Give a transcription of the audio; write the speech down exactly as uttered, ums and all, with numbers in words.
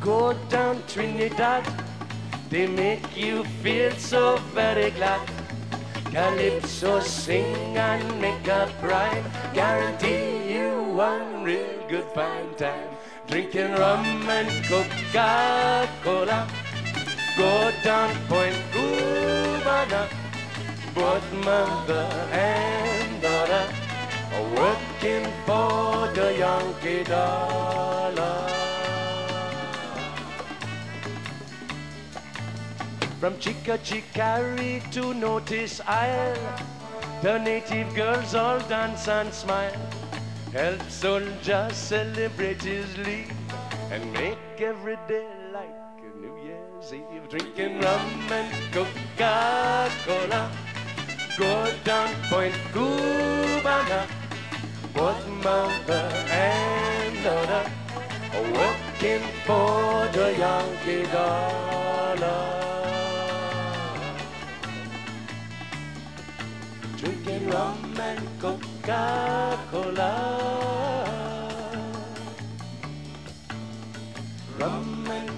Go down Trinidad, they make you feel so very glad. Calypso sing and make a rhyme, guarantee you one real good fine time. Drinking rum and Coca-Cola, go down Point Cubana, both mother and daughter are working for the Yankee dollar. From Chica Chicari to Notice Isle, the native girls all dance and smile. Help soldier celebrate his leave and make every day like a New Year's Eve. Drinking rum and Coca-Cola, go down Point Cubana, both mother and daughter are working for the Yankee dollar. Drinking rum and Coca-Cola, rum and